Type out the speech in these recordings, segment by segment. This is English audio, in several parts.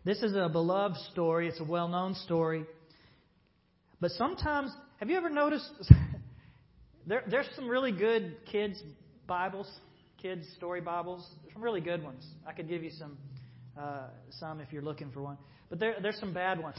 This is a beloved story. It's a well-known story. But sometimes, have you ever noticed, there's some really good kids' Bibles, kids' story Bibles. There's some really good ones. I could give you some if you're looking for one. But there's some bad ones.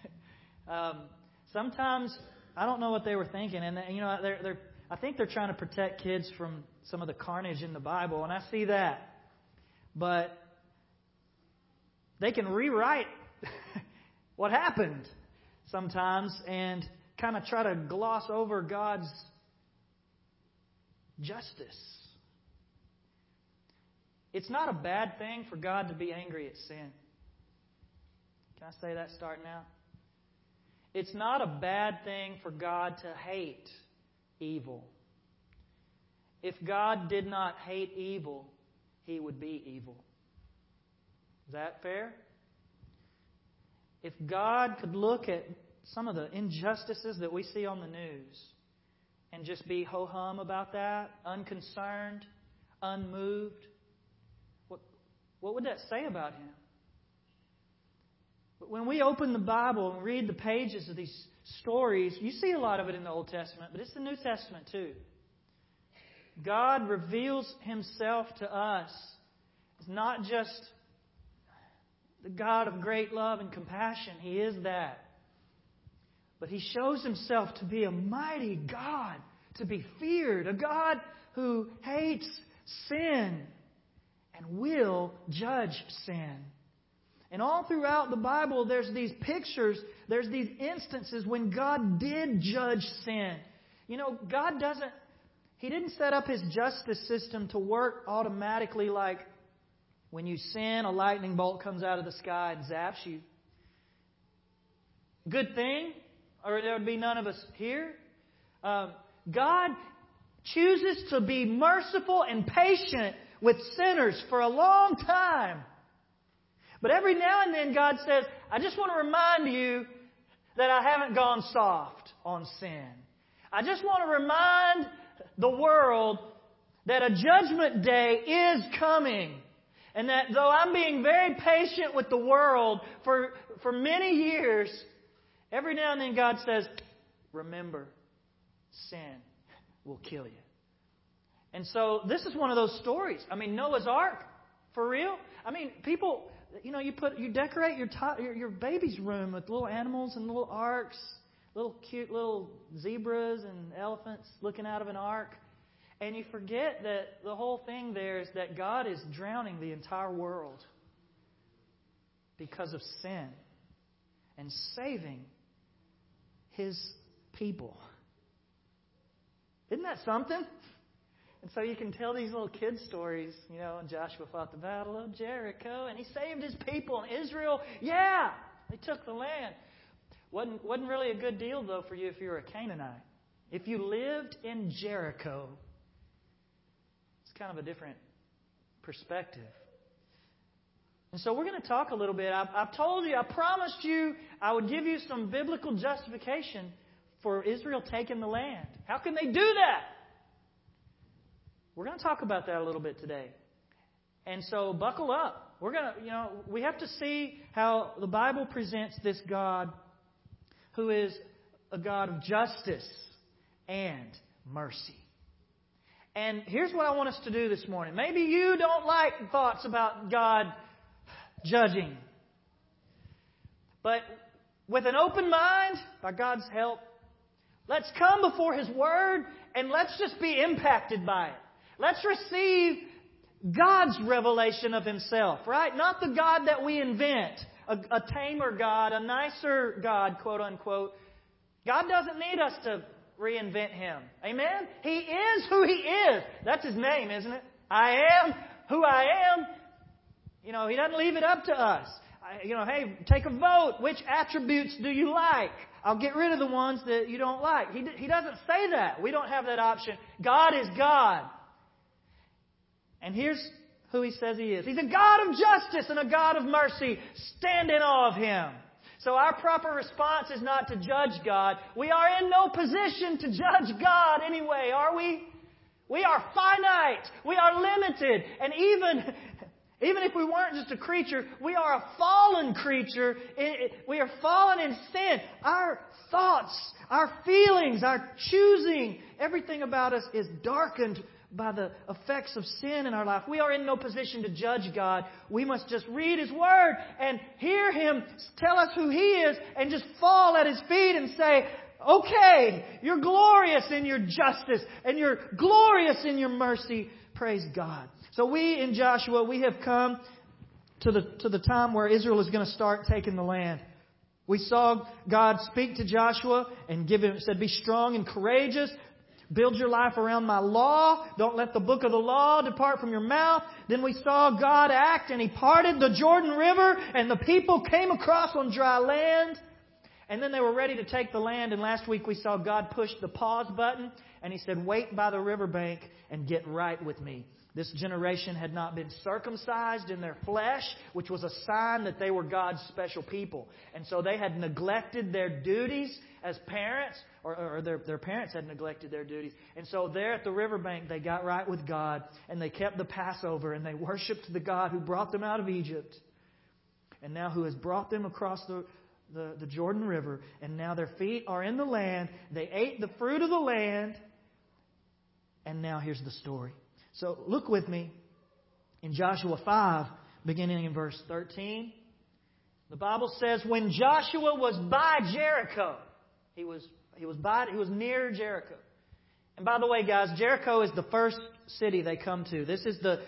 Sometimes, I don't know what they were thinking. And, I think they're trying to protect kids from some of the carnage in the Bible. And I see that. But they can rewrite what happened sometimes and kind of try to gloss over God's justice. It's not a bad thing for God to be angry at sin. Can I say that starting out? It's not a bad thing for God to hate evil. If God did not hate evil, He would be evil. Is that fair? If God could look at some of the injustices that we see on the news and just be ho-hum about that, unconcerned, unmoved, what would that say about Him? But when we open the Bible and read the pages of these stories, you see a lot of it in the Old Testament, but it's the New Testament too. God reveals Himself to us as not just the God of great love and compassion. He is that. But He shows Himself to be a mighty God, to be feared, a God who hates sin and will judge sin. And all throughout the Bible, there's these pictures, there's these instances when God did judge sin. God He didn't set up His justice system to work automatically like when you sin, a lightning bolt comes out of the sky and zaps you. Good thing, or there would be none of us here. God chooses to be merciful and patient with sinners for a long time. But every now and then God says, I just want to remind you that I haven't gone soft on sin. I just want to remind the world that a judgment day is coming. And that though I'm being very patient with the world for many years, every now and then God says, remember, sin will kill you. And so this is one of those stories. Noah's Ark, for real. People, you decorate your baby's room with little animals and little arks, little cute little zebras and elephants looking out of an ark. And you forget that the whole thing there is that God is drowning the entire world because of sin and saving His people. Isn't that something? And so you can tell these little kid stories, Joshua fought the battle of Jericho and he saved his people. And Israel, they took the land. Wasn't really a good deal, though, for you if you were a Canaanite. If you lived in Jericho, kind of a different perspective. And so we're going to talk a little bit. I've told you, I promised you I would give you some biblical justification for Israel taking the land. How can they do that? We're going to talk about that a little bit today. And so buckle up. We're going to, we have to see how the Bible presents this God who is a God of justice and mercy. And here's what I want us to do this morning. Maybe you don't like thoughts about God judging. But with an open mind, by God's help, let's come before His Word and let's just be impacted by it. Let's receive God's revelation of Himself, right? Not the God that we invent, a tamer God, a nicer God, quote unquote. God doesn't need us to reinvent Him. Amen? He is who He is. That's His name, isn't it? I am who I am. He doesn't leave it up to us. Hey, take a vote. Which attributes do you like? I'll get rid of the ones that you don't like. He doesn't say that. We don't have that option. God is God. And here's who He says He is. He's a God of justice and a God of mercy. Stand in awe of Him. So our proper response is not to judge God. We are in no position to judge God anyway, are we? We are finite. We are limited. And Even if we weren't just a creature, we are a fallen creature. We are fallen in sin. Our thoughts, our feelings, our choosing, everything about us is darkened by the effects of sin in our life. We are in no position to judge God. We must just read His Word and hear Him tell us who He is and just fall at His feet and say, okay, You're glorious in Your justice and You're glorious in Your mercy. Praise God. So we in Joshua, we have come to the time where Israel is going to start taking the land. We saw God speak to Joshua and said, be strong and courageous. Build your life around my law. Don't let the book of the law depart from your mouth. Then we saw God act and He parted the Jordan River and the people came across on dry land. And then they were ready to take the land. And last week we saw God push the pause button and He said, wait by the riverbank and get right with me. This generation had not been circumcised in their flesh, which was a sign that they were God's special people. And so they had neglected their duties as parents, or their parents had neglected their duties. And so there at the riverbank, they got right with God, and they kept the Passover, and they worshipped the God who brought them out of Egypt, and now who has brought them across the Jordan River, and now their feet are in the land. They ate the fruit of the land, and now here's the story. So look with me in Joshua 5, beginning in verse 13. The Bible says, when Joshua was by Jericho, he was near Jericho. And by the way, guys, Jericho is the first city they come to. This is the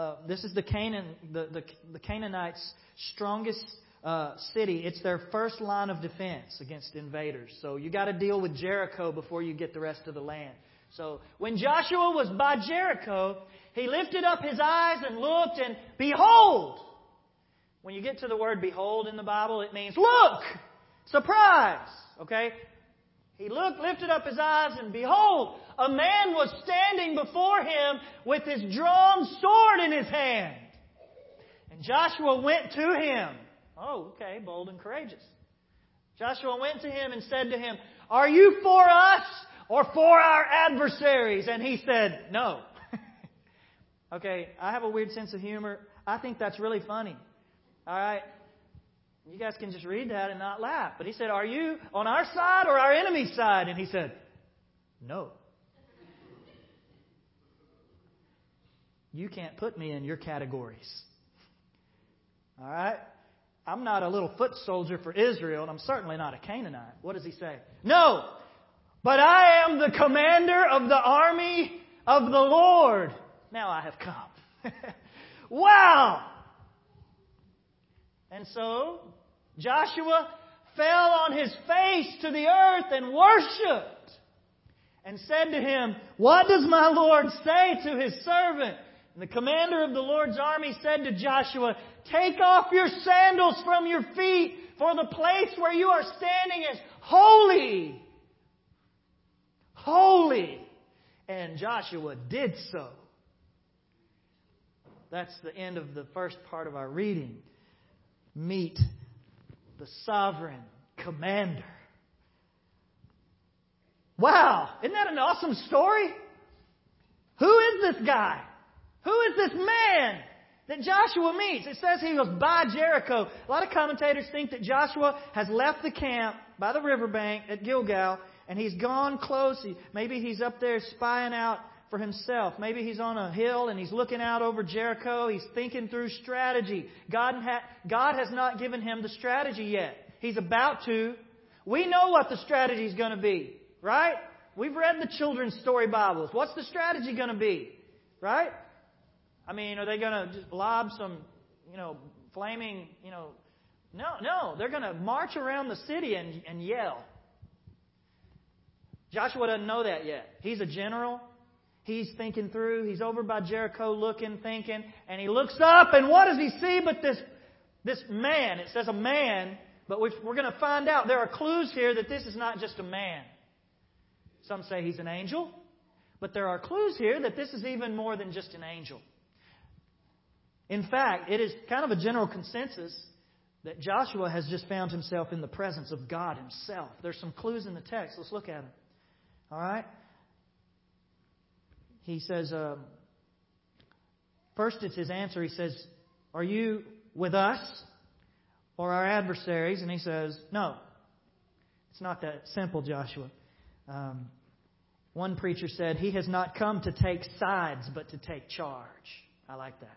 Canaanites' strongest city. It's their first line of defense against invaders. So you got to deal with Jericho before you get the rest of the land. So when Joshua was by Jericho, he lifted up his eyes and looked, and behold! When you get to the word behold in the Bible, it means look! Surprise! Okay? He lifted up his eyes, and behold! A man was standing before him with his drawn sword in his hand. And Joshua went to him. Oh, okay, bold and courageous. Joshua went to him and said to him, are you for us or for our adversaries? And he said, no. Okay, I have a weird sense of humor. I think that's really funny. All right? You guys can just read that and not laugh. But he said, are you on our side or our enemy's side? And he said, no. You can't put me in your categories. All right? I'm not a little foot soldier for Israel, and I'm certainly not a Canaanite. What does he say? No! But I am the commander of the army of the Lord. Now I have come. Wow! And so Joshua fell on his face to the earth and worshipped and said to him, what does my Lord say to His servant? And the commander of the Lord's army said to Joshua, take off your sandals from your feet, for the place where you are standing is holy. Holy. And Joshua did so. That's the end of the first part of our reading. Meet the sovereign commander. Wow! Isn't that an awesome story? Who is this guy? Who is this man that Joshua meets? It says he was by Jericho. A lot of commentators think that Joshua has left the camp by the riverbank at Gilgal, and he's gone close. Maybe he's up there spying out for himself. Maybe he's on a hill and he's looking out over Jericho. He's thinking through strategy. God has not given him the strategy yet. He's about to. We know what the strategy is going to be, right? We've read the children's story Bibles. What's the strategy going to be, right? I mean, are they going to just lob some, flaming, No. They're going to march around the city and yell. Joshua doesn't know that yet. He's a general. He's thinking through. He's over by Jericho looking, thinking. And he looks up, and what does he see but this man? It says a man, but we're going to find out. There are clues here that this is not just a man. Some say he's an angel. But there are clues here that this is even more than just an angel. In fact, it is kind of a general consensus that Joshua has just found himself in the presence of God Himself. There's some clues in the text. Let's look at them. All right? He says, first it's his answer. He says, are you with us or our adversaries? And he says, no. It's not that simple, Joshua. One preacher said, he has not come to take sides, but to take charge. I like that.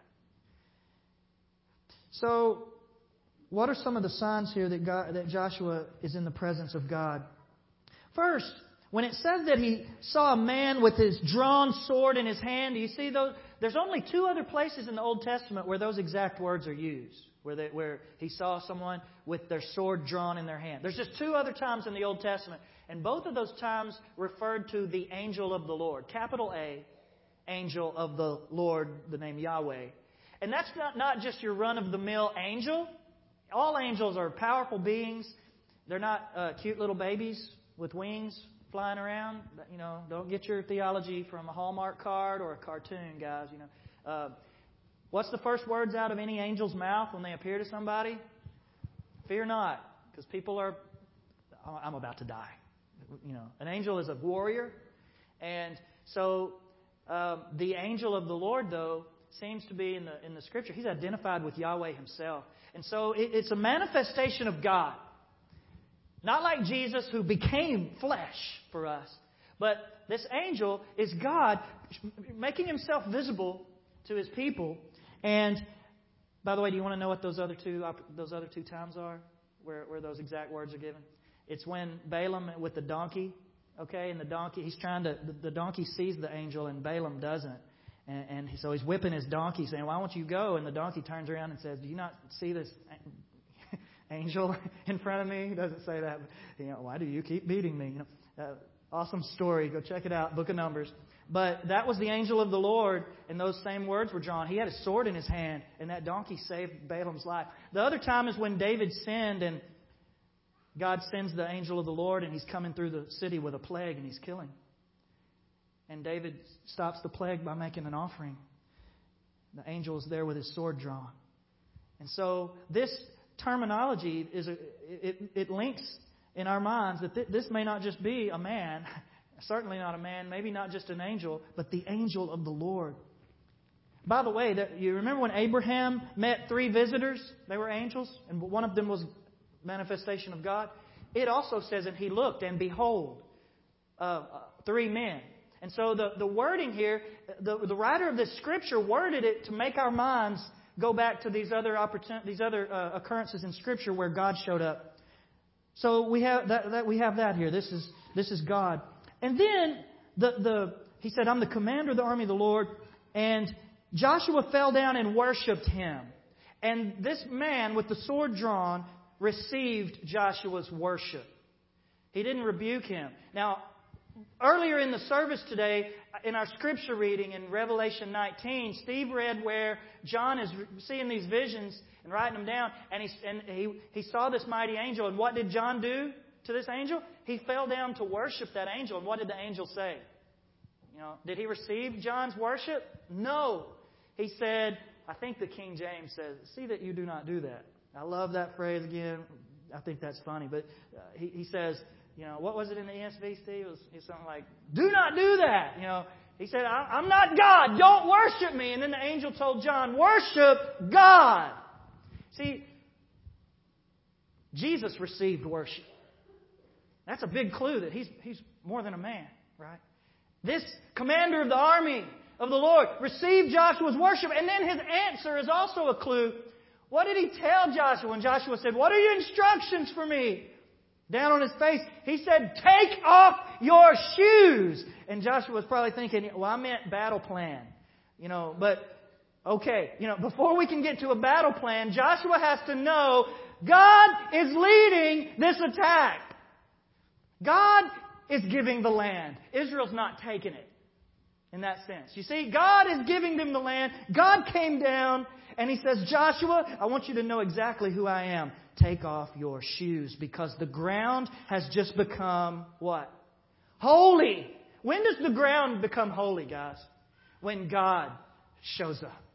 So, what are some of the signs here that Joshua is in the presence of God? First, when it says that he saw a man with his drawn sword in his hand, do you see those? There's only 2 other places in the Old Testament where those exact words are used, where he saw someone with their sword drawn in their hand. There's just 2 other times in the Old Testament, and both of those times referred to the angel of the Lord. Capital A, angel of the Lord, the name Yahweh. And that's not just your run-of-the-mill angel. All angels are powerful beings. They're not cute little babies with wings flying around. You know, don't get your theology from a Hallmark card or a cartoon, guys. You know, what's the first words out of any angel's mouth when they appear to somebody? Fear not, because people are. I'm about to die. You know, an angel is a warrior, and so the angel of the Lord, though, seems to be in the Scripture. He's identified with Yahweh Himself, and so it's a manifestation of God. Not like Jesus, who became flesh for us. But this angel is God making Himself visible to His people. And, by the way, do you want to know what those other two times are? Where those exact words are given? It's when Balaam with the donkey, okay? And the donkey sees the angel and Balaam doesn't. And so he's whipping his donkey saying, why won't you go? And the donkey turns around and says, do you not see this angel in front of me? He doesn't say that. But, why do you keep beating me? Awesome story. Go check it out. Book of Numbers. But that was the angel of the Lord, and those same words were drawn. He had a sword in his hand, and that donkey saved Balaam's life. The other time is when David sinned, and God sends the angel of the Lord, and he's coming through the city with a plague, and he's killing. And David stops the plague by making an offering. The angel is there with his sword drawn. And so this terminology it links in our minds that this may not just be a man, certainly not a man, maybe not just an angel, but the angel of the Lord. By the way, you remember when Abraham met 3 visitors? They were angels, and one of them was manifestation of God. It also says, and he looked, and behold, 3 men. And so the wording here, the writer of this Scripture worded it to make our minds go back to these other occurrences in Scripture where God showed up. So we have that here. This is God. And then he said, I'm the commander of the army of the Lord. And Joshua fell down and worshipped Him. And this man with the sword drawn received Joshua's worship. He didn't rebuke him. Now, earlier in the service today, in our scripture reading in Revelation 19, Steve read where John is seeing these visions and writing them down, and he saw this mighty angel. And what did John do to this angel? He fell down to worship that angel. And what did the angel say? Did he receive John's worship? No. He said, I think the King James says, see that you do not do that. I love that phrase again. I think that's funny. But he says, what was it in the ESV, Steve? It was something like, do not do that. He said, I'm not God. Don't worship me. And then the angel told John, worship God. See, Jesus received worship. That's a big clue that he's more than a man, right? This commander of the army of the Lord received Joshua's worship. And then his answer is also a clue. What did he tell Joshua when Joshua said, what are your instructions for me? Down on his face, he said, take off your shoes. And Joshua was probably thinking, well, I meant battle plan. But okay, before we can get to a battle plan, Joshua has to know God is leading this attack. God is giving the land. Israel's not taking it in that sense. You see, God is giving them the land. God came down and He says, Joshua, I want you to know exactly who I am. Take off your shoes because the ground has just become what? Holy. When does the ground become holy, guys? When God shows up.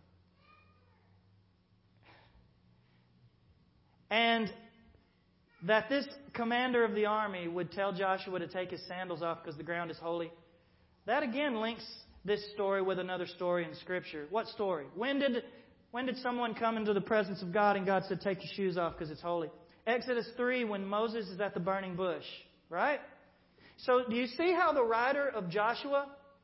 And that this commander of the army would tell Joshua to take his sandals off because the ground is holy. That again links this story with another story in Scripture. What story? When did When did someone come into the presence of God and God said, take your shoes off because it's holy? Exodus 3, when Moses is at the burning bush, right? So do you see how the writer of Joshua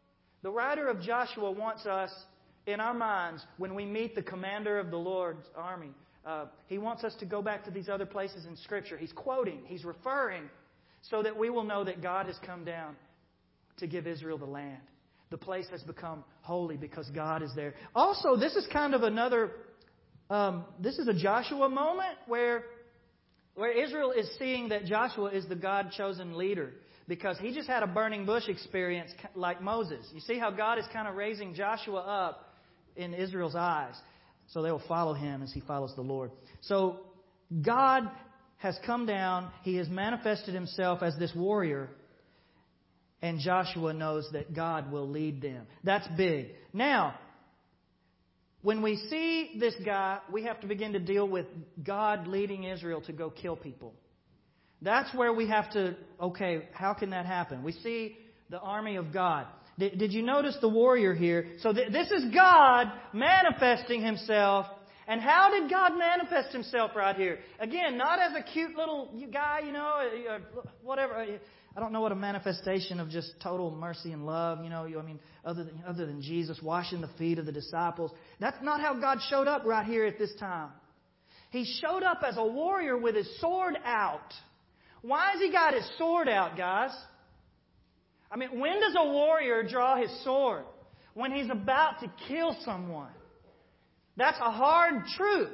wants us, in our minds, when we meet the commander of the Lord's army, he wants us to go back to these other places in Scripture. He's quoting, he's referring, so that we will know that God has come down to give Israel the land. The place has become holy because God is there. Also, this is kind of another, this is a Joshua moment where Israel is seeing that Joshua is the God-chosen leader because he just had a burning bush experience like Moses. You see how God is kind of raising Joshua up in Israel's eyes so they will follow him as he follows the Lord. So God has come down. He has manifested himself as this warrior. And Joshua knows that God will lead them. That's big. Now, when we see this guy, we have to begin to deal with God leading Israel to go kill people. That's where we have to, okay, how can that happen? We see the army of God. Did you notice the warrior here? So this is God manifesting himself. And how did God manifest himself right here? Again, not as a cute little guy, whatever. I don't know what a manifestation of just total mercy and love, other than Jesus washing the feet of the disciples. That's not how God showed up right here at this time. He showed up as a warrior with his sword out. Why has he got his sword out, guys? When does a warrior draw his sword? When he's about to kill someone. That's a hard truth.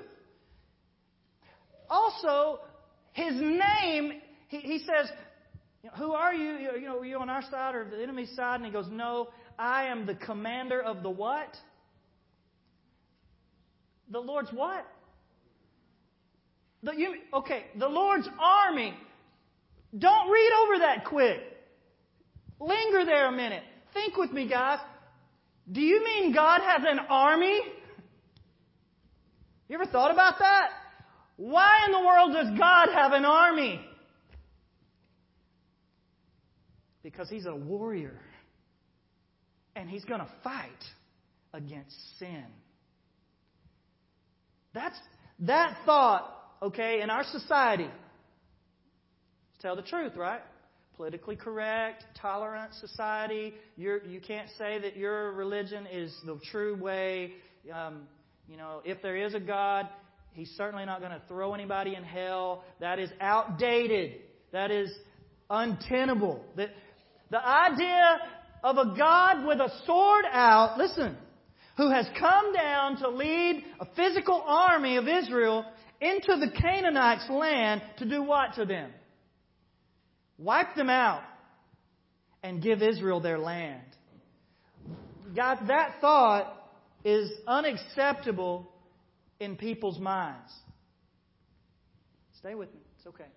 Also, his name, he says, who are you? Are you on our side or the enemy's side? And he goes, no, I am the commander of the what? The Lord's what? The Lord's army. Don't read over that quick. Linger there a minute. Think with me, guys. Do you mean God has an army? You ever thought about that? Why in the world does God have an army? Because He's a warrior. And He's going to fight against sin. That thought, in our society, let's tell the truth, right? Politically correct, tolerant society. You can't say that your religion is the true way. If there is a God, He's certainly not going to throw anybody in hell. That is outdated. That is untenable. The idea of a God with a sword out, listen, who has come down to lead a physical army of Israel into the Canaanites' land to do what to them? Wipe them out and give Israel their land. God, that thought is unacceptable in people's minds. Stay with me. It's okay.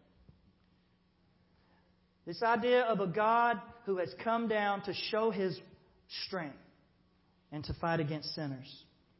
This idea of a God who has come down to show His strength and to fight against sinners.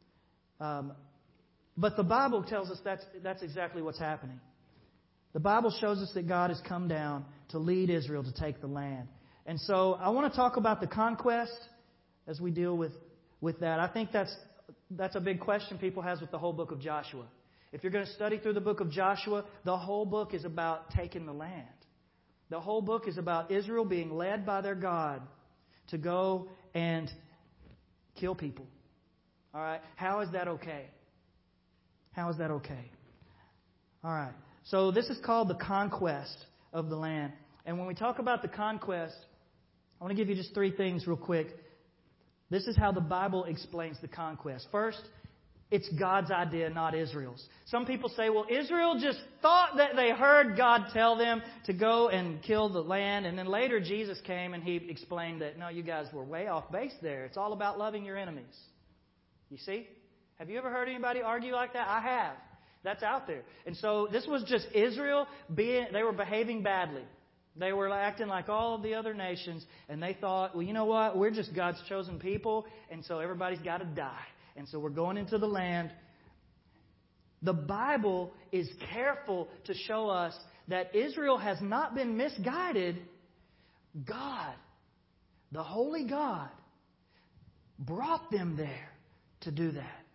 But the Bible tells us that's exactly what's happening. The Bible shows us that God has come down to lead Israel to take the land. And so I want to talk about the conquest as we deal with that. I think that's a big question people has with the whole book of Joshua. If you're going to study through the book of Joshua, the whole book is about taking the land. The whole book is about Israel being led by their God to go and kill people. All right? How is that okay? How is that okay? All right. So this is called the conquest of the land. And when we talk about the conquest, I want to give you just 3 things real quick. This is how the Bible explains the conquest. First, it's God's idea, not Israel's. Some people say, well, Israel just thought that they heard God tell them to go and kill the land. And then later Jesus came and He explained that, no, you guys were way off base there. It's all about loving your enemies. You see? Have you ever heard anybody argue like that? I have. That's out there. And so this was just Israel they were behaving badly. They were acting like all of the other nations. And they thought, well, you know what? We're just God's chosen people. And so everybody's got to die. And so we're going into the land. The Bible is careful to show us that Israel has not been misguided. God, the holy God, brought them there to do that.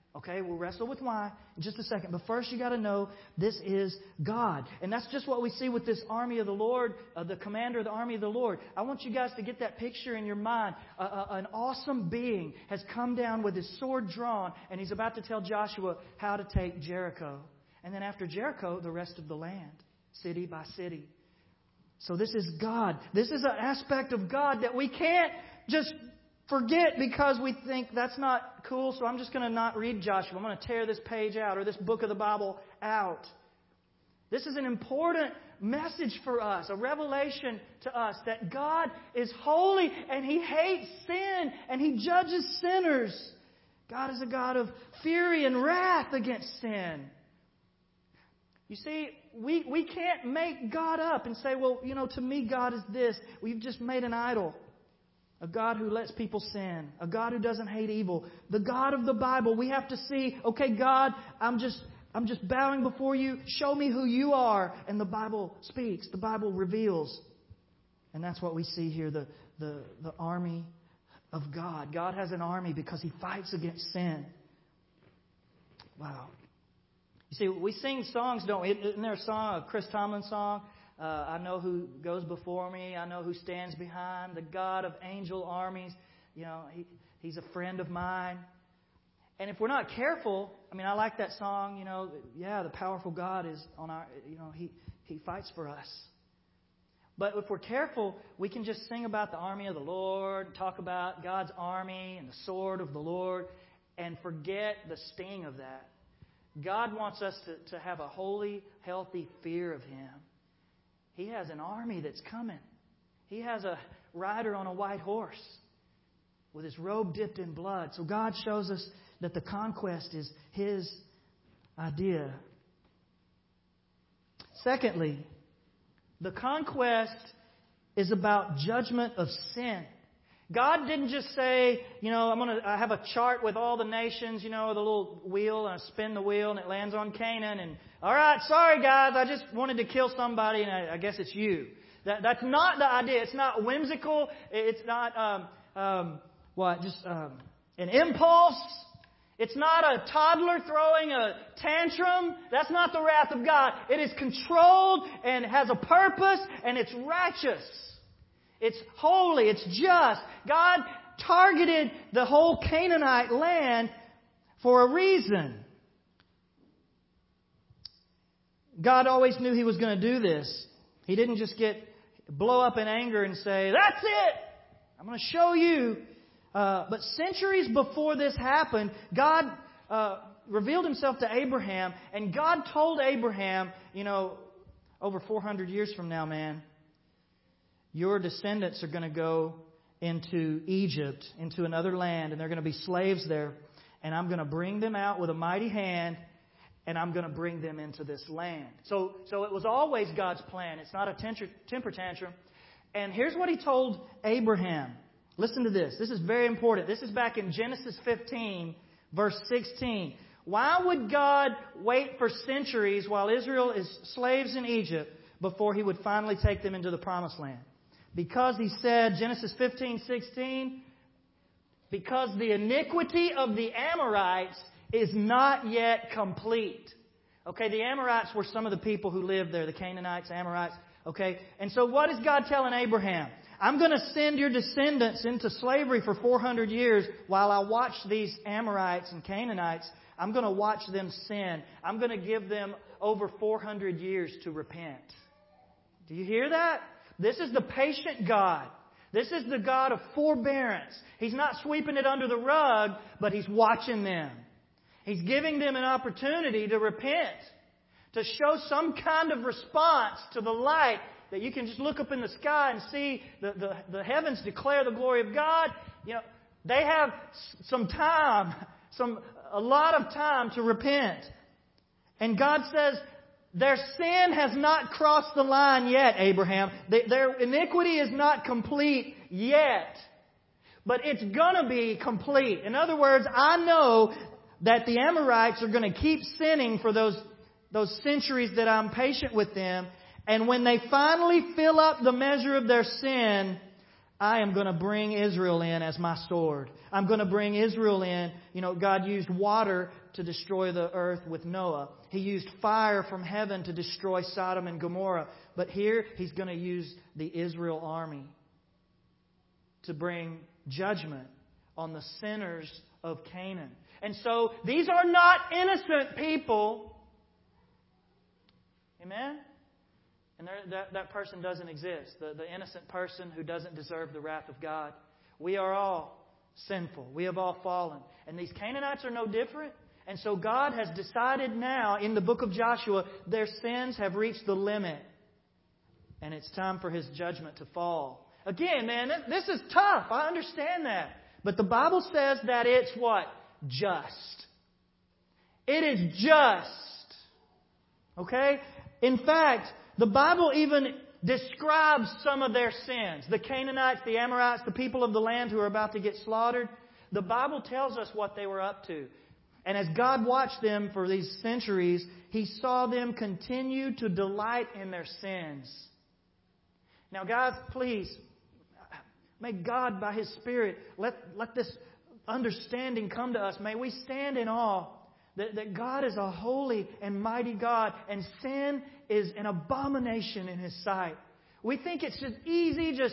Okay, we'll wrestle with why in just a second. But first you got to know this is God. And that's just what we see with this army of the Lord, the commander of the army of the Lord. I want you guys to get that picture in your mind. An awesome being has come down with his sword drawn, and he's about to tell Joshua how to take Jericho. And then after Jericho, the rest of the land, city by city. So this is God. This is an aspect of God that we can't just forget because we think that's not cool, so I'm just going to not read Joshua. I'm going to tear this page out or this book of the Bible out. This is an important message for us, a revelation to us that God is holy and He hates sin and He judges sinners. God is a God of fury and wrath against sin. You see, we can't make God up and say, well, to me God is this. We've just made an idol. A God who lets people sin. A God who doesn't hate evil. The God of the Bible. We have to see, okay, God, I'm just bowing before you. Show me who you are. And the Bible speaks. The Bible reveals. And that's what we see here, the army of God. God has an army because He fights against sin. Wow. You see, we sing songs, don't we? Isn't there a song, a Chris Tomlin song? I know who goes before me. I know who stands behind. The God of angel armies. He's a friend of mine. And if we're not careful, I like that song. The powerful God is on our. He fights for us. But if we're careful, we can just sing about the army of the Lord, talk about God's army and the sword of the Lord, and forget the sting of that. God wants us to have a holy, healthy fear of Him. He has an army that's coming. He has a rider on a white horse with his robe dipped in blood. So God shows us that the conquest is His idea. Secondly, the conquest is about judgment of sin. God didn't just say, I have a chart with all the nations, the little wheel, and I spin the wheel and it lands on Canaan. And, all right, sorry guys, I just wanted to kill somebody and I guess it's you. That's not the idea. It's not whimsical. It's not, an impulse. It's not a toddler throwing a tantrum. That's not the wrath of God. It is controlled and has a purpose and it's righteous. It's holy. It's just. God targeted the whole Canaanite land for a reason. God always knew He was going to do this. He didn't just blow up in anger and say, that's it! I'm going to show you. But centuries before this happened, God revealed Himself to Abraham. And God told Abraham, over 400 years from now, man, your descendants are going to go into Egypt, into another land, and they're going to be slaves there. And I'm going to bring them out with a mighty hand, and I'm going to bring them into this land. So it was always God's plan. It's not a temper tantrum. And here's what He told Abraham. Listen to this. This is very important. This is back in Genesis 15, verse 16. Why would God wait for centuries while Israel is slaves in Egypt before He would finally take them into the promised land? Because He said, Genesis 15:16, because the iniquity of the Amorites is not yet complete. Okay, the Amorites were some of the people who lived there, the Canaanites, Amorites. Okay, and so what is God telling Abraham? I'm going to send your descendants into slavery for 400 years while I watch these Amorites and Canaanites. I'm going to watch them sin. I'm going to give them over 400 years to repent. Do you hear that? This is the patient God. This is the God of forbearance. He's not sweeping it under the rug, but He's watching them. He's giving them an opportunity to repent, to show some kind of response to the light that you can just look up in the sky and see the heavens declare the glory of God. They have some time, a lot of time to repent. And God says, their sin has not crossed the line yet, Abraham. Their iniquity is not complete yet. But it's going to be complete. In other words, I know that the Amorites are going to keep sinning for those centuries that I'm patient with them. And when they finally fill up the measure of their sin, I am going to bring Israel in as my sword. I'm going to bring Israel in. God used water to destroy the earth with Noah. He used fire from heaven to destroy Sodom and Gomorrah. But here He's going to use the Israel army to bring judgment on the sinners of Canaan. And so these are not innocent people. Amen? And that person doesn't exist. The innocent person who doesn't deserve the wrath of God. We are all sinful. We have all fallen. And these Canaanites are no different. And so God has decided now in the book of Joshua, their sins have reached the limit. And it's time for His judgment to fall. Again, man, this is tough. I understand that. But the Bible says that it's what? Just. It is just. Okay? In fact, the Bible even describes some of their sins. The Canaanites, the Amorites, the people of the land who are about to get slaughtered. The Bible tells us what they were up to. And as God watched them for these centuries, He saw them continue to delight in their sins. Now, guys, please, may God, by His Spirit, let this understanding come to us. May we stand in awe that God is a holy and mighty God, and sin is an abomination in His sight. We think it's just easy, just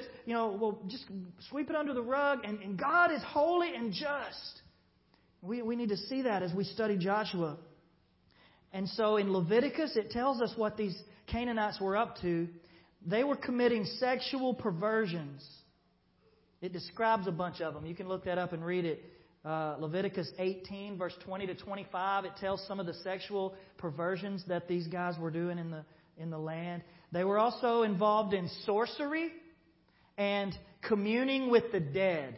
sweep it under the rug, and God is holy and just. We need to see that as we study Joshua. And so in Leviticus, it tells us what these Canaanites were up to. They were committing sexual perversions. It describes a bunch of them. You can look that up and read it. Leviticus 18, verse 20 to 25, it tells some of the sexual perversions that these guys were doing in the land. They were also involved in sorcery and communing with the dead.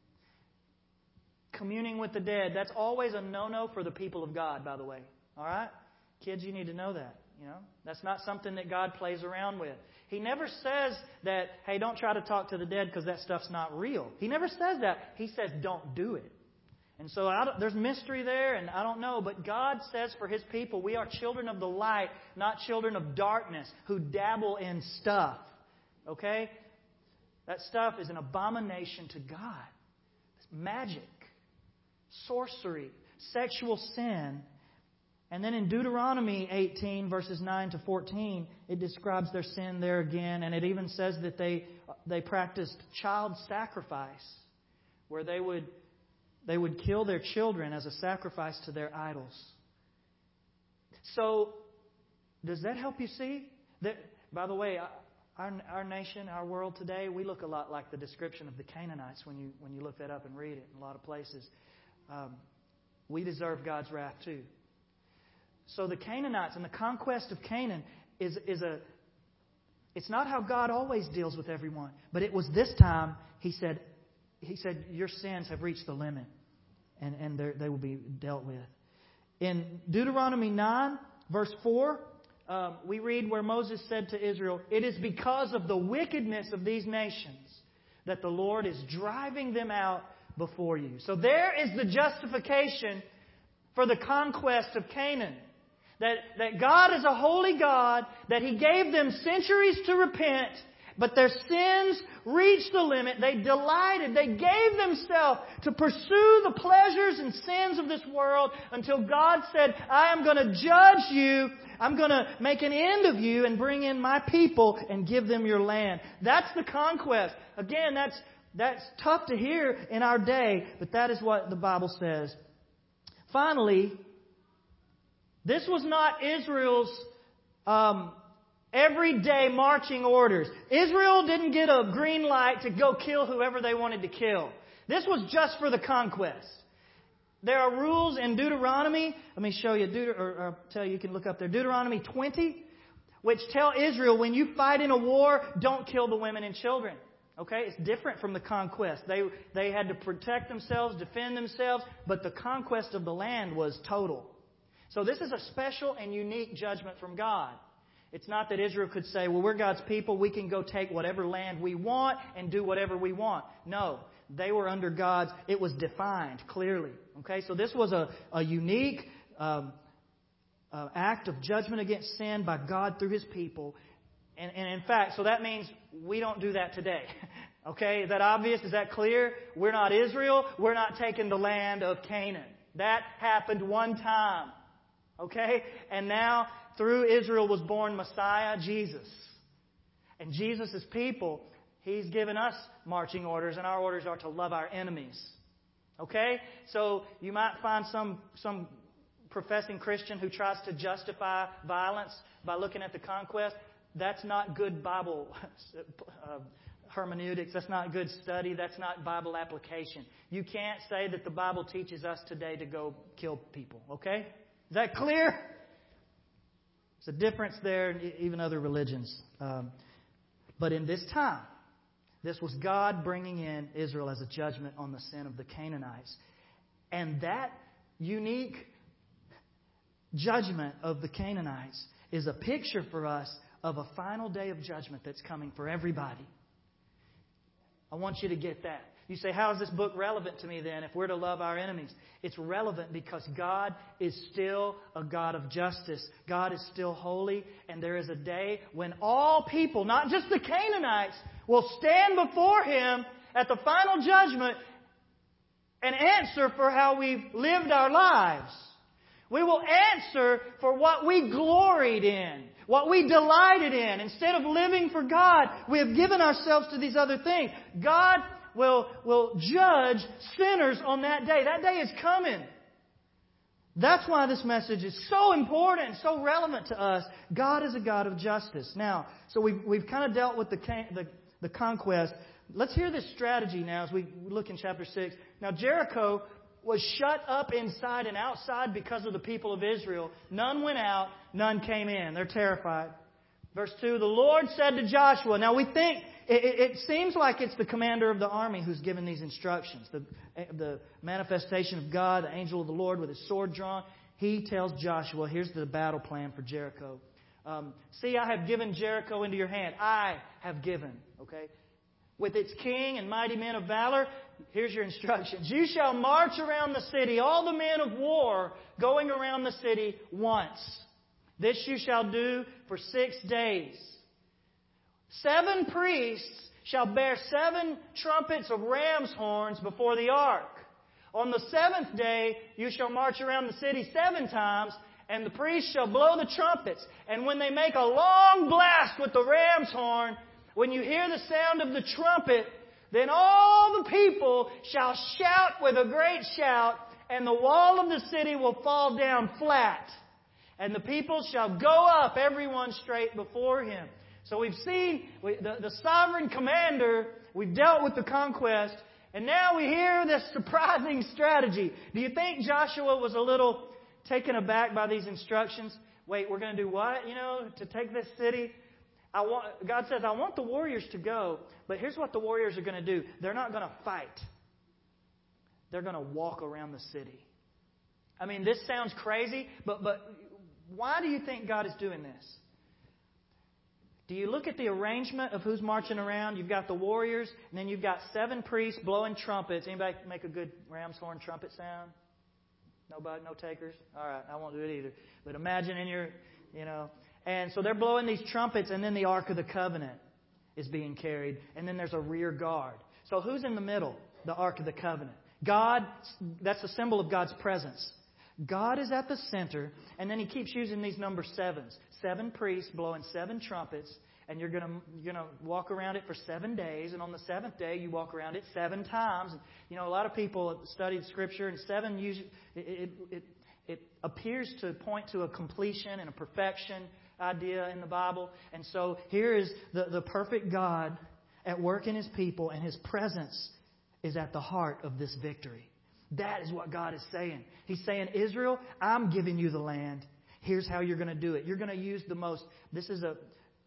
Communing with the dead. That's always a no-no for the people of God, by the way. All right? Kids, you need to know that. That's not something that God plays around with. He never says that, hey, don't try to talk to the dead because that stuff's not real. He never says that. He says, don't do it. And so there's mystery there, and I don't know. But God says for His people, we are children of the light, not children of darkness who dabble in stuff. Okay? That stuff is an abomination to God. It's magic, sorcery, sexual sin. And then in Deuteronomy 18, verses 9 to 14, it describes their sin there again. And it even says that they practiced child sacrifice, where they would kill their children as a sacrifice to their idols. So, does that help you see? That, by the way, our nation, our world today, we look a lot like the description of the Canaanites when you look that up and read it in a lot of places. We deserve God's wrath too. So the Canaanites and the conquest of Canaan it's not how God always deals with everyone. But it was this time, He said, your sins have reached the limit. And they will be dealt with. In Deuteronomy 9, verse 4, we read where Moses said to Israel, it is because of the wickedness of these nations that the Lord is driving them out before you. So there is the justification for the conquest of Canaan. That God is a holy God, that He gave them centuries to repent, but their sins reached the limit. They delighted, they gave themselves to pursue the pleasures and sins of this world until God said, I am going to judge you. I'm going to make an end of you and bring in my people and give them your land. That's the conquest. Again, that's tough to hear in our day, but that is what the Bible says. Finally, this was not Israel's everyday marching orders. Israel didn't get a green light to go kill whoever they wanted to kill. This was just for the conquest. There are rules in Deuteronomy. Let me show you. I'll tell you can look up there. Deuteronomy 20, which tell Israel when you fight in a war, don't kill the women and children. Okay, it's different from the conquest. They had to protect themselves, defend themselves, but the conquest of the land was total. So this is a special and unique judgment from God. It's not that Israel could say, well, we're God's people. We can go take whatever land we want and do whatever we want. No, they were under God's. It was defined clearly. Okay, so this was a unique act of judgment against sin by God through His people. And in fact, so that means we don't do that today. Okay, is that obvious? Is that clear? We're not Israel. We're not taking the land of Canaan. That happened one time. Okay? And now, through Israel was born Messiah, Jesus. And Jesus' people, He's given us marching orders, and our orders are to love our enemies. Okay? So you might find some professing Christian who tries to justify violence by looking at the conquest. That's not good Bible hermeneutics. That's not good study. That's not Bible application. You can't say that the Bible teaches us today to go kill people. Okay? Is that clear? There's a difference there in even other religions. But in this time, this was God bringing in Israel as a judgment on the sin of the Canaanites. And that unique judgment of the Canaanites is a picture for us of a final day of judgment that's coming for everybody. I want you to get that. You say, how is this book relevant to me then if we're to love our enemies? It's relevant because God is still a God of justice. God is still holy. And there is a day when all people, not just the Canaanites, will stand before Him at the final judgment and answer for how we've lived our lives. We will answer for what we gloried in, what we delighted in. Instead of living for God, we have given ourselves to these other things. God will judge sinners on that day. That day is coming. That's why this message is so important and so relevant to us. God is a God of justice. Now, so we've kind of dealt with the conquest. Let's hear this strategy now as we look in chapter 6. Now, Jericho was shut up inside and outside because of the people of Israel. None went out, none came in. They're terrified. Verse 2, the Lord said to Joshua. Now we think, it seems like it's the commander of the army who's given these instructions. The manifestation of God, the angel of the Lord with his sword drawn. He tells Joshua, here's the battle plan for Jericho. See, I have given Jericho into your hand. I have given. Okay? With its king and mighty men of valor, here's your instructions. You shall march around the city, all the men of war going around the city once. This you shall do for 6 days. 7 priests shall bear 7 trumpets of ram's horns before the ark. On the 7th day you shall march around the city 7 times, and the priests shall blow the trumpets. And when they make a long blast with the ram's horn, when you hear the sound of the trumpet, then all the people shall shout with a great shout, and the wall of the city will fall down flat. And the people shall go up, everyone straight before him. So we've seen the sovereign commander, we've dealt with the conquest, and now we hear this surprising strategy. Do you think Joshua was a little taken aback by these instructions? Wait, we're going to do what? To take this city? God says, I want the warriors to go, but here's what the warriors are going to do. They're not going to fight. They're going to walk around the city. I mean, this sounds crazy, but why do you think God is doing this? Do you look at the arrangement of who's marching around? You've got the warriors, and then you've got 7 priests blowing trumpets. Anybody make a good ram's horn trumpet sound? Nobody? No takers? All right, I won't do it either. But imagine in your, And so they're blowing these trumpets, and then the Ark of the Covenant is being carried, and then there's a rear guard. So who's in the middle? The Ark of the Covenant. God, that's a symbol of God's presence. God is at the center, and then He keeps using these number 7s. 7 priests blowing 7 trumpets, and you're going to walk around it for 7 days, and on the 7th day you walk around it 7 times. And, a lot of people have studied Scripture, and 7 usually it appears to point to a completion and a perfection idea in the Bible. And so here is the perfect God at work in His people, and His presence is at the heart of this victory. That is what God is saying. He's saying, Israel, I'm giving you the land. Here's how you're going to do it. You're going to use the most. This is a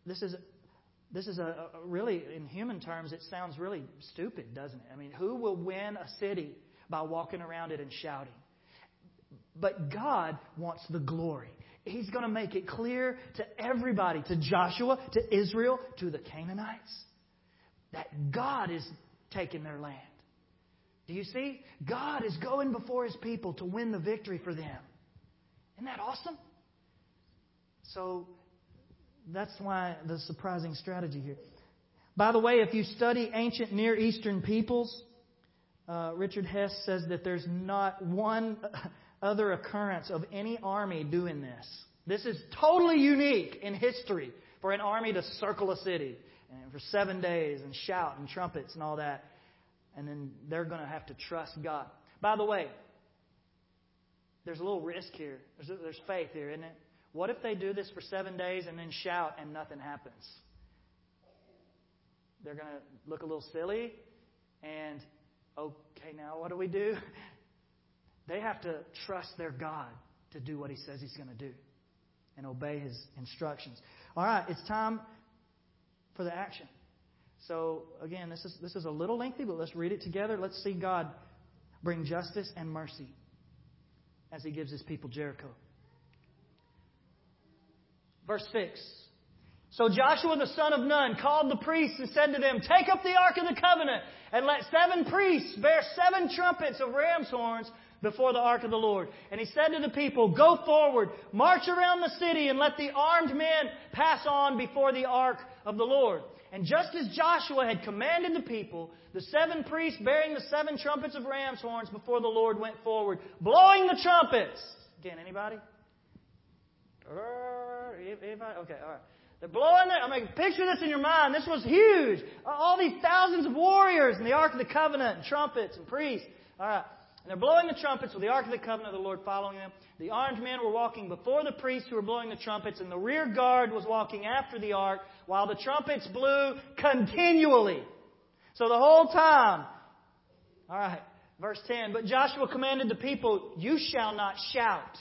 really, in human terms, it sounds really stupid, doesn't it? I mean, who will win a city by walking around it and shouting? But God wants the glory. He's going to make it clear to everybody, to Joshua, to Israel, to the Canaanites, that God is taking their land. Do you see? God is going before His people to win the victory for them. Isn't that awesome? So that's why the surprising strategy here. By the way, if you study ancient Near Eastern peoples, Richard Hess says that there's not one other occurrence of any army doing this. This is totally unique in history for an army to circle a city and for 7 days and shout and trumpets and all that. And then they're going to have to trust God. By the way, there's a little risk here. There's faith here, isn't it? What if they do this for 7 days and then shout and nothing happens? They're going to look a little silly. And, okay, now what do we do? They have to trust their God to do what He says He's going to do and obey His instructions. All right, it's time for the action. So, again, this is a little lengthy, but let's read it together. Let's see God bring justice and mercy as He gives His people Jericho. Verse 6. So Joshua the son of Nun called the priests and said to them, "Take up the ark of the covenant, and let 7 priests bear 7 trumpets of ram's horns before the ark of the Lord." And he said to the people, "Go forward, march around the city, and let the armed men pass on before the ark of the Lord." And just as Joshua had commanded the people, the 7 priests bearing the 7 trumpets of ram's horns before the Lord went forward, blowing the trumpets. Again, anybody? Anybody? Okay, all right. They're blowing it. I mean, picture this in your mind. This was huge. All these thousands of warriors and the Ark of the Covenant and trumpets and priests. All right. And they're blowing the trumpets with the Ark of the Covenant of the Lord following them. The armed men were walking before the priests who were blowing the trumpets, and the rear guard was walking after the ark while the trumpets blew continually. So the whole time. All right. Verse 10. But Joshua commanded the people, "You shall not shout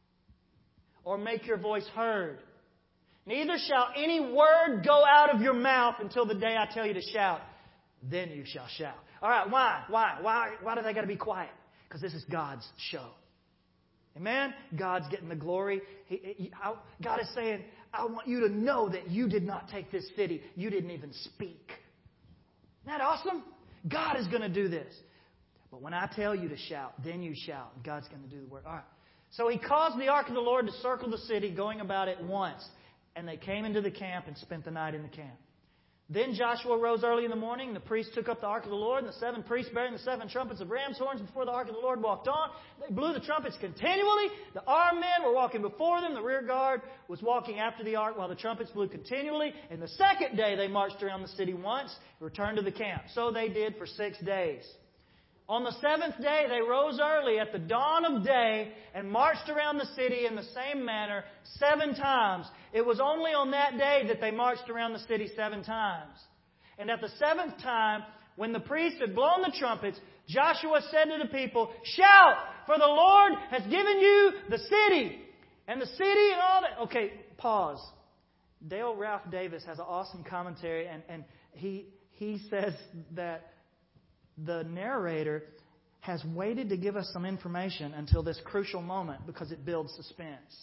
or make your voice heard. Neither shall any word go out of your mouth until the day I tell you to shout. Then you shall shout." All right, why do they got to be quiet? Because this is God's show. Amen? God's getting the glory. God is saying, "I want you to know that you did not take this city. You didn't even speak." Isn't that awesome? God is going to do this. But when I tell you to shout, then you shout. God's going to do the work. All right. So He caused the ark of the Lord to circle the city, going about it once. And they came into the camp and spent the night in the camp. Then Joshua rose early in the morning. The priests took up the ark of the Lord, and the 7 priests bearing the 7 trumpets of ram's horns before the ark of the Lord walked on. They blew the trumpets continually. The armed men were walking before them. The rear guard was walking after the ark while the trumpets blew continually. And the second day they marched around the city once and returned to the camp. So they did for 6 days. On the 7th day, they rose early at the dawn of day and marched around the city in the same manner 7 times. It was only on that day that they marched around the city 7 times. And at the 7th time, when the priests had blown the trumpets, Joshua said to the people, "Shout, for the Lord has given you the city." And the city and all that. Okay, pause. Dale Ralph Davis has an awesome commentary, and he says that the narrator has waited to give us some information until this crucial moment because it builds suspense.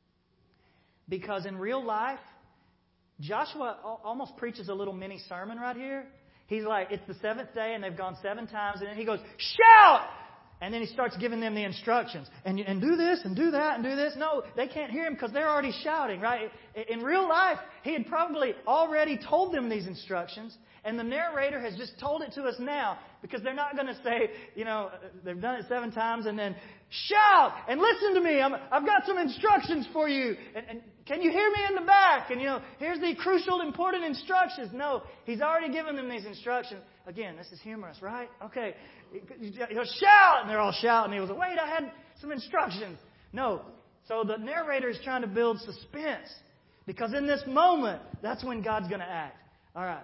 Because in real life, Joshua almost preaches a little mini sermon right here. He's like, it's the 7th day and they've gone 7 times, and then he goes, "Shout!" And then he starts giving them the instructions. And do this, and do that, and do this. No, they can't hear him because they're already shouting, right? In real life, he had probably already told them these instructions. And the narrator has just told it to us now. Because they're not going to say, they've done it 7 times and then, "Shout! And listen to me. I've got some instructions for you. And can you hear me in the back? And, here's the crucial, important instructions." No, he's already given them these instructions. Again, this is humorous, right? Okay. He'll shout, and they're all shouting. He was like, "Wait, I had some instructions." No. So the narrator is trying to build suspense. Because in this moment, that's when God's going to act. All right.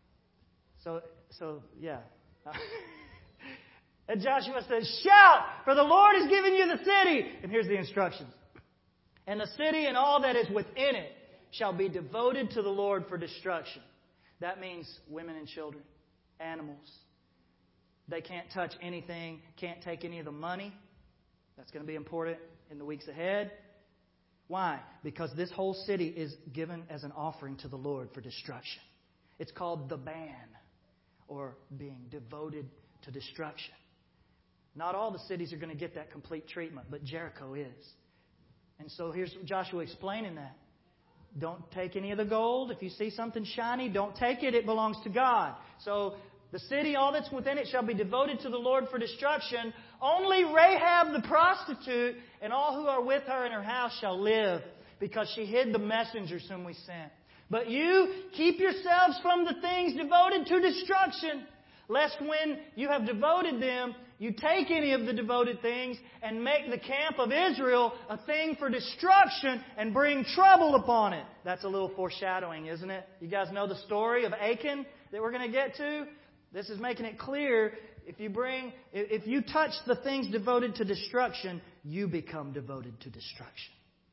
So yeah. And Joshua says, "Shout, for the Lord has given you the city." And here's the instructions. "And the city and all that is within it shall be devoted to the Lord for destruction." That means women and children, animals. They can't touch anything, can't take any of the money. That's going to be important in the weeks ahead. Why? Because this whole city is given as an offering to the Lord for destruction. It's called the ban, or being devoted to destruction. Not all the cities are going to get that complete treatment, but Jericho is. And so here's Joshua explaining that. Don't take any of the gold. If you see something shiny, don't take it. It belongs to God. So The city, all that's within it, shall be devoted to the Lord for destruction. Only Rahab the prostitute and all who are with her in her house shall live, because she hid the messengers whom we sent. But you keep yourselves from the things devoted to destruction, lest when you have devoted them, you take any of the devoted things and make the camp of Israel a thing for destruction and bring trouble upon it. That's a little foreshadowing, isn't it? You guys know the story of Achan that we're going to get to? This is making it clear, if you touch the things devoted to destruction, you become devoted to destruction.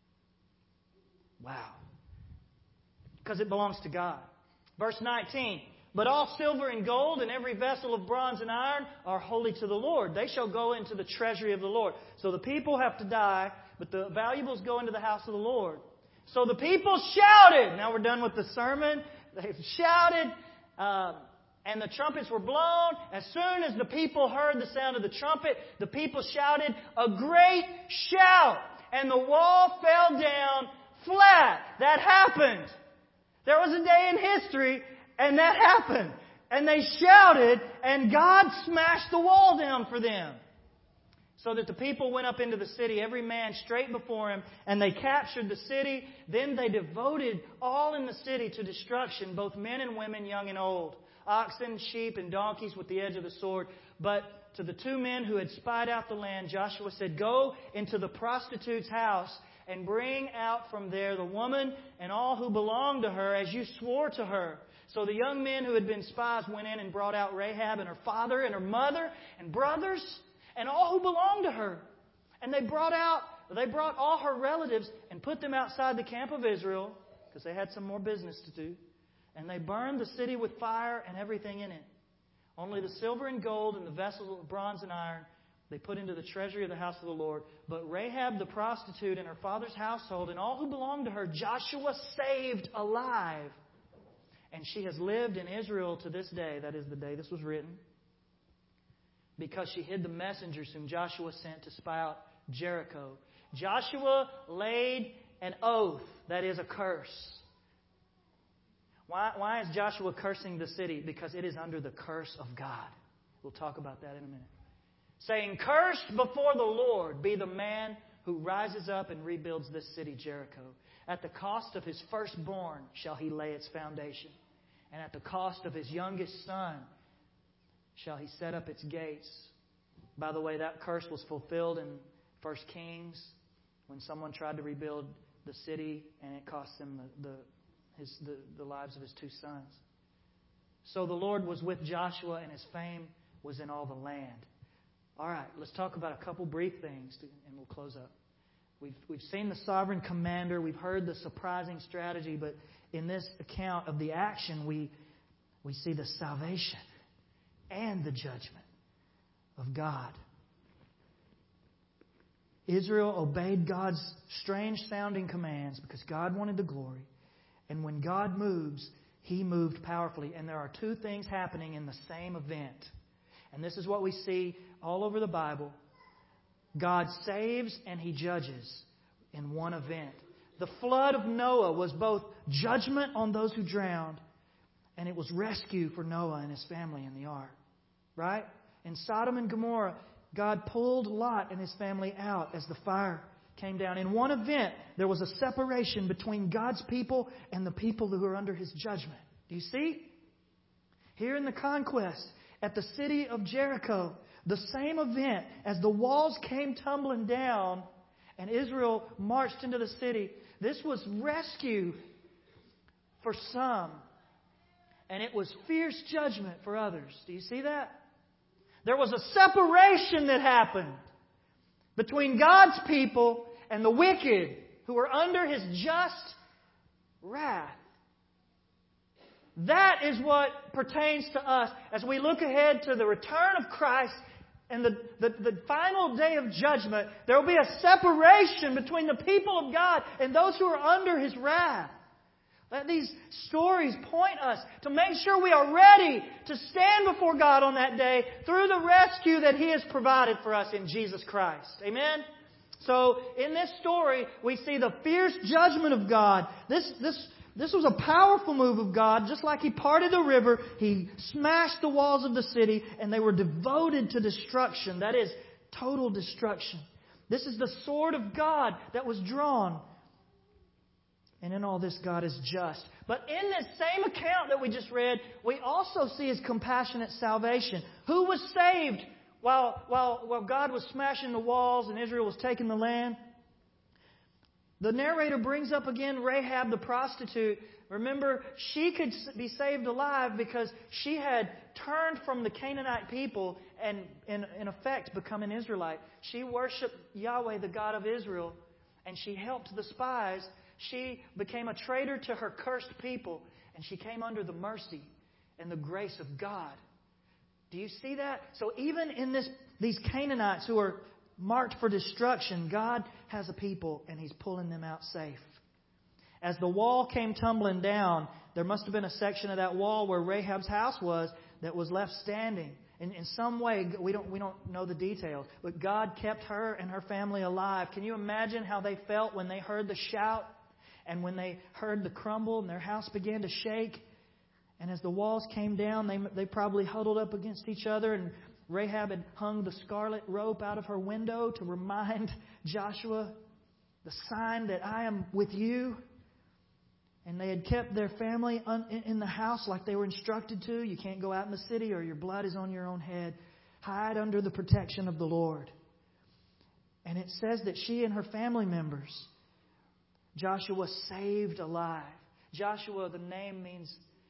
Wow. Because it belongs to God. Verse 19. But all silver and gold and every vessel of bronze and iron are holy to the Lord. They shall go into the treasury of the Lord. So the people have to die, but the valuables go into the house of the Lord. So the people shouted. Now we're done with the sermon. They shouted, and the trumpets were blown. As soon as the people heard the sound of the trumpet, the people shouted a great shout, and the wall fell down flat. That happened. There was a day in history, and that happened. And they shouted, and God smashed the wall down for them. So that the people went up into the city, every man straight before him, and they captured the city. Then they devoted all in the city to destruction, both men and women, young and old, oxen, sheep, and donkeys with the edge of the sword. But to the 2 men who had spied out the land, Joshua said, Go into the prostitute's house and bring out from there the woman and all who belong to her, as you swore to her. So the young men who had been spies went in and brought out Rahab and her father and her mother and brothers and all who belonged to her. And they brought all her relatives and put them outside the camp of Israel, because they had some more business to do. And they burned the city with fire and everything in it. Only the silver and gold and the vessels of bronze and iron they put into the treasury of the house of the Lord. But Rahab the prostitute and her father's household and all who belonged to her, Joshua saved alive. And she has lived in Israel to this day, that is the day this was written, because she hid the messengers whom Joshua sent to spy out Jericho. Joshua laid an oath, that is a curse. Why is Joshua cursing the city? Because it is under the curse of God. We'll talk about that in a minute. Saying, Cursed before the Lord be the man who rises up and rebuilds this city, Jericho. At the cost of his firstborn shall he lay its foundation. And at the cost of his youngest son shall he set up its gates. By the way, that curse was fulfilled in 1 Kings when someone tried to rebuild the city and it cost them the lives of his 2 sons. So the Lord was with Joshua and his fame was in all the land. All right, let's talk about a couple brief things and we'll close up. We've seen the sovereign commander. We've heard the surprising strategy. But in this account of the action, we see the salvation and the judgment of God. Israel obeyed God's strange-sounding commands because God wanted the glory. And when God moves, He moved powerfully. And there are 2 things happening in the same event. And this is what we see all over the Bible. God saves and He judges in one event. The flood of Noah was both judgment on those who drowned, and it was rescue for Noah and his family in the ark. Right? In Sodom and Gomorrah, God pulled Lot and his family out as the fire came down. In one event, there was a separation between God's people and the people who were under His judgment. Do you see? Here in the conquest, at the city of Jericho, the same event, as the walls came tumbling down and Israel marched into the city, this was rescue for some, and it was fierce judgment for others. Do you see that? There was a separation that happened between God's people and the wicked who were under His just wrath. That is what pertains to us as we look ahead to the return of Christ and the final day of judgment. There will be a separation between the people of God and those who are under His wrath. Let these stories point us to make sure we are ready to stand before God on that day through the rescue that He has provided for us in Jesus Christ. Amen? So, in this story, we see the fierce judgment of God. This This was a powerful move of God. Just like He parted the river, He smashed the walls of the city, and they were devoted to destruction. That is, total destruction. This is the sword of God that was drawn. And in all this, God is just. But in this same account that we just read, we also see His compassionate salvation. Who was saved while God was smashing the walls and Israel was taking the land? The narrator brings up again Rahab the prostitute. Remember, she could be saved alive because she had turned from the Canaanite people and, in effect, become an Israelite. She worshiped Yahweh, the God of Israel, and she helped the spies. She became a traitor to her cursed people, and she came under the mercy and the grace of God. Do you see that? So even in these Canaanites who are marked for destruction, God has a people, and He's pulling them out safe. As the wall came tumbling down, there must have been a section of that wall where Rahab's house was that was left standing. In some way, we don't know the details, but God kept her and her family alive. Can you imagine how they felt when they heard the shout and when they heard the crumble and their house began to shake? And as the walls came down, they probably huddled up against each other, and Rahab had hung the scarlet rope out of her window to remind Joshua, the sign that I am with you. And they had kept their family in the house like they were instructed to. You can't go out in the city or your blood is on your own head. Hide under the protection of the Lord. And it says that she and her family members, Joshua saved alive. Joshua, the name means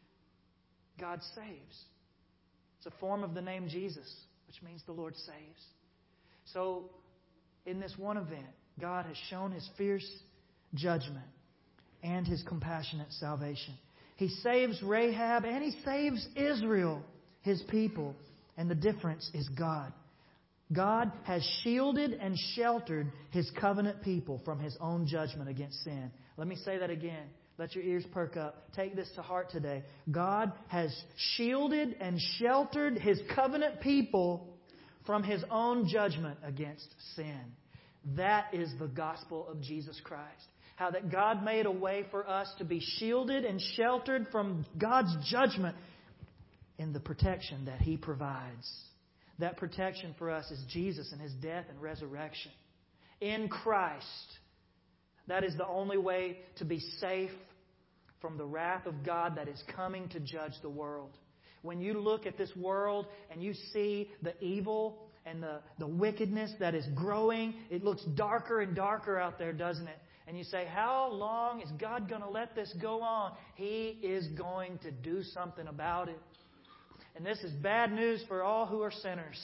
God saves. It's a form of the name Jesus, which means the Lord saves. So, in this one event, God has shown His fierce judgment and His compassionate salvation. He saves Rahab and He saves Israel, His people. And the difference is God. God has shielded and sheltered His covenant people from His own judgment against sin. Let me say that again. Let your ears perk up. Take this to heart today. God has shielded and sheltered His covenant people from His own judgment against sin. That is the gospel of Jesus Christ. How that God made a way for us to be shielded and sheltered from God's judgment in the protection that He provides. That protection for us is Jesus and His death and resurrection. In Christ, that is the only way to be safe from the wrath of God that is coming to judge the world. When you look at this world and you see the evil and the wickedness that is growing, it looks darker and darker out there, doesn't it? And you say, how long is God going to let this go on? He is going to do something about it. And this is bad news for all who are sinners.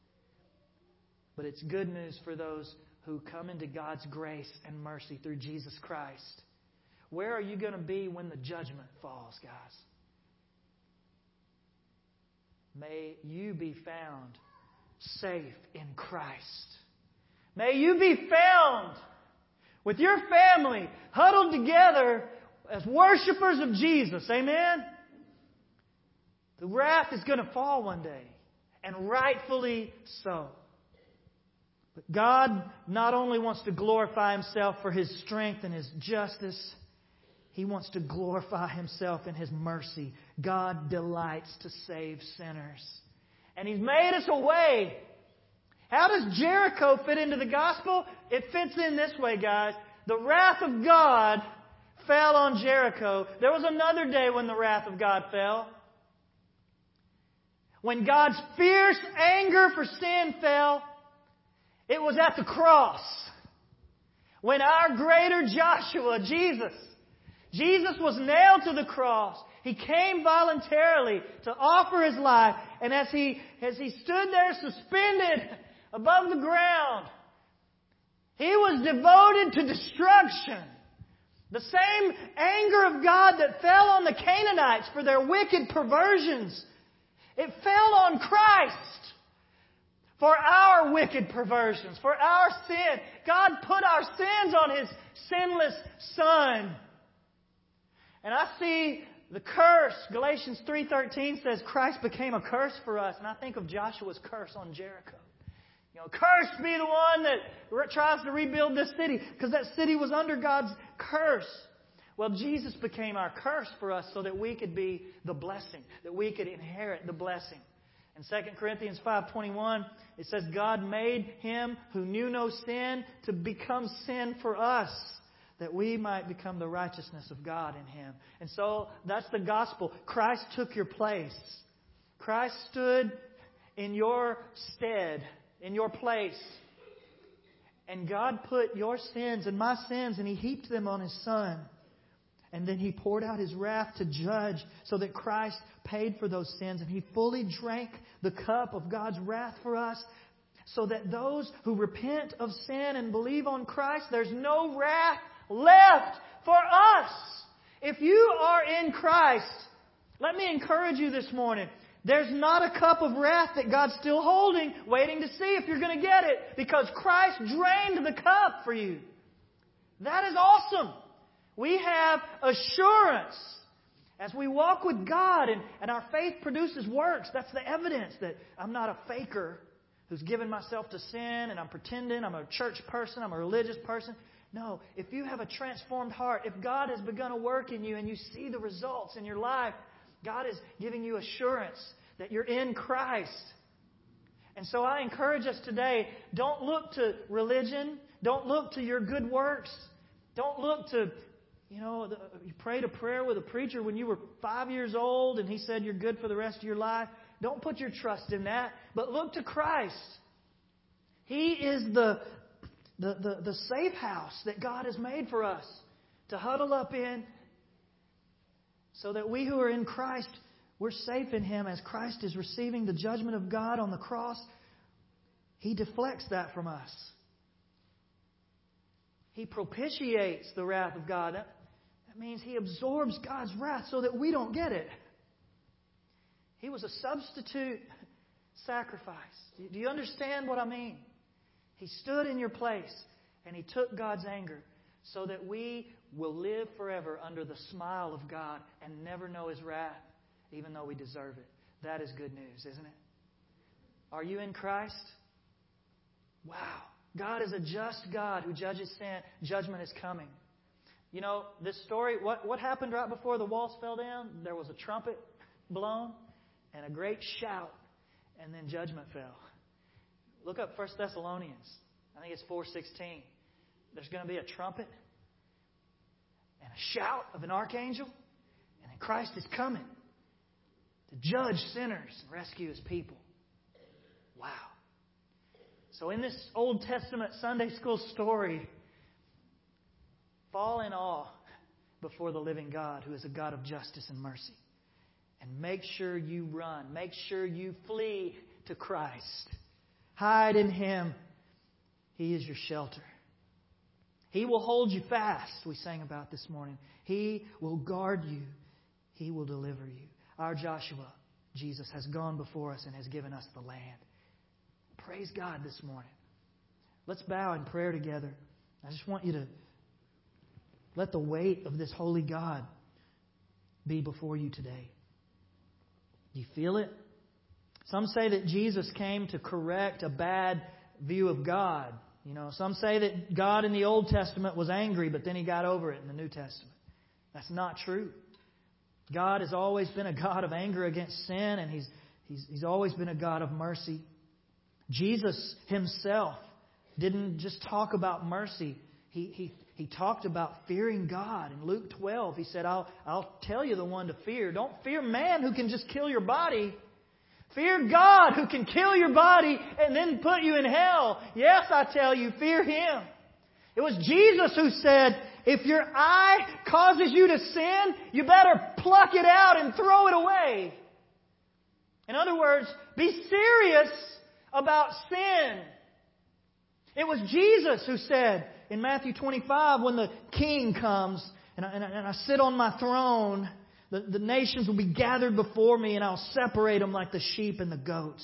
But it's good news for those who come into God's grace and mercy through Jesus Christ. Where are you going to be when the judgment falls, guys? May you be found safe in Christ. May you be found with your family huddled together as worshipers of Jesus. Amen? The wrath is going to fall one day, and rightfully so. But God not only wants to glorify Himself for His strength and His justice, He wants to glorify Himself in His mercy. God delights to save sinners. And He's made us a way. How does Jericho fit into the gospel? It fits in this way, guys. The wrath of God fell on Jericho. There was another day when the wrath of God fell. When God's fierce anger for sin fell, it was at the cross. When our greater Joshua, Jesus was nailed to the cross. He came voluntarily to offer His life. And as he stood there suspended above the ground, He was devoted to destruction. The same anger of God that fell on the Canaanites for their wicked perversions, it fell on Christ for our wicked perversions, for our sin. God put our sins on His sinless Son. And I see the curse. Galatians 3:13 says Christ became a curse for us. And I think of Joshua's curse on Jericho. Cursed be the one that tries to rebuild this city, because that city was under God's curse. Well, Jesus became our curse for us so that we could be the blessing, that we could inherit the blessing. In 2 Corinthians 5:21, it says, God made Him who knew no sin to become sin for us, that we might become the righteousness of God in Him. And so that's the gospel. Christ took your place. Christ stood in your stead, in your place. And God put your sins and my sins, and He heaped them on His Son. And then He poured out His wrath to judge, so that Christ paid for those sins. And He fully drank the cup of God's wrath for us, so that those who repent of sin and believe on Christ, there's no wrath left for us. If you are in Christ, let me encourage you this morning. There's not a cup of wrath that God's still holding, waiting to see if you're going to get it, because Christ drained the cup for you. That is awesome. We have assurance as we walk with God, and our faith produces works. That's the evidence that I'm not a faker who's given myself to sin and I'm pretending I'm a church person, I'm a religious person. No, if you have a transformed heart, if God has begun a work in you and you see the results in your life, God is giving you assurance that you're in Christ. And so I encourage us today, don't look to religion. Don't look to your good works. Don't look to, you prayed a prayer with a preacher when you were 5 years old and he said you're good for the rest of your life. Don't put your trust in that, but look to Christ. He is the safe house that God has made for us to huddle up in, so that we who are in Christ, we're safe in Him as Christ is receiving the judgment of God on the cross. He deflects that from us. He propitiates the wrath of God. That means He absorbs God's wrath so that we don't get it. He was a substitute sacrifice. Do you understand what I mean? He stood in your place and He took God's anger so that we will live forever under the smile of God and never know His wrath, even though we deserve it. That is good news, isn't it? Are you in Christ? Wow. God is a just God who judges sin. Judgment is coming. You know, this story, what happened right before the walls fell down? There was a trumpet blown and a great shout, and then judgment fell. Look up 1 Thessalonians. I think it's 4:16. There's going to be a trumpet and a shout of an archangel, and then Christ is coming to judge sinners and rescue His people. Wow. So in this Old Testament Sunday school story, fall in awe before the living God, who is a God of justice and mercy. And make sure you run. Make sure you flee to Christ. Hide in Him. He is your shelter. He will hold you fast, we sang about this morning. He will guard you. He will deliver you. Our Joshua, Jesus, has gone before us and has given us the land. Praise God this morning. Let's bow in prayer together. I just want you to let the weight of this holy God be before you today. Do you feel it? Some say that Jesus came to correct a bad view of God. Some say that God in the Old Testament was angry, but then He got over it in the New Testament. That's not true. God has always been a God of anger against sin, and He's always been a God of mercy. Jesus Himself didn't just talk about mercy. He talked about fearing God. In Luke 12, He said, I'll tell you the one to fear. Don't fear man who can just kill your body. Fear God who can kill your body and then put you in hell. Yes, I tell you, fear Him. It was Jesus who said, if your eye causes you to sin, you better pluck it out and throw it away. In other words, be serious about sin. It was Jesus who said in Matthew 25, when the King comes and I sit on my throne, the nations will be gathered before me, and I'll separate them like the sheep and the goats.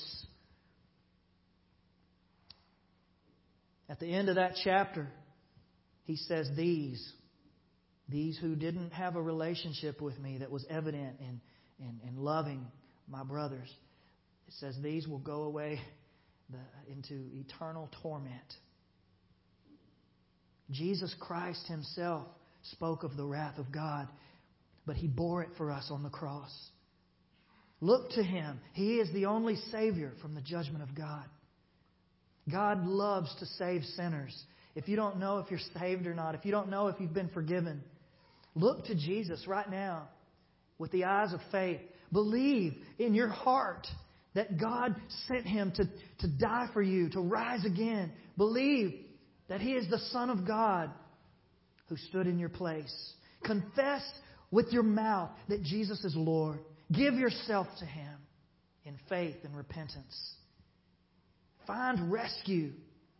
At the end of that chapter, He says, these who didn't have a relationship with me that was evident in loving my brothers, it says these will go away into eternal torment. Jesus Christ Himself spoke of the wrath of God, but He bore it for us on the cross. Look to Him. He is the only Savior from the judgment of God. God loves to save sinners. If you don't know if you're saved or not, if you don't know if you've been forgiven, look to Jesus right now with the eyes of faith. Believe in your heart that God sent Him to die for you, to rise again. Believe that He is the Son of God who stood in your place. Confess with your mouth that Jesus is Lord. Give yourself to Him in faith and repentance. Find rescue.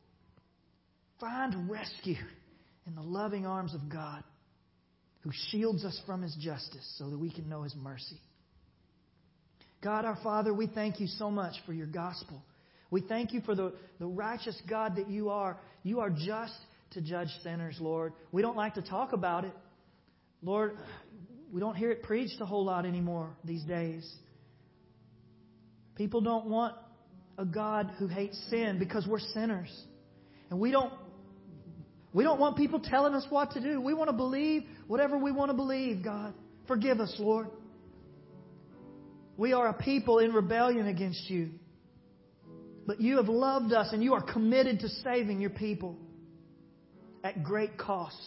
Find rescue in the loving arms of God, who shields us from His justice so that we can know His mercy. God our Father, we thank You so much for Your gospel. We thank You for the righteous God that You are. You are just to judge sinners, Lord. We don't like to talk about it. Lord, we don't hear it preached a whole lot anymore these days. People don't want a God who hates sin because we're sinners. And we don't want people telling us what to do. We want to believe whatever we want to believe, God. Forgive us, Lord. We are a people in rebellion against You. But You have loved us and You are committed to saving Your people at great cost.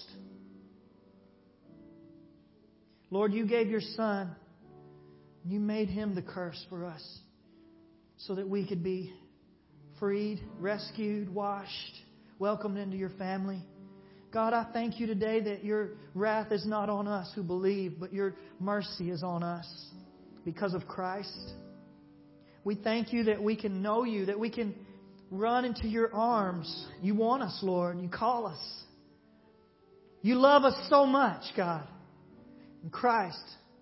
Lord, You gave Your Son. You made Him the curse for us so that we could be freed, rescued, washed, welcomed into Your family. God, I thank You today that Your wrath is not on us who believe, but Your mercy is on us because of Christ. We thank You that we can know You, that we can run into Your arms. You want us, Lord. You call us. You love us so much, God. And Christ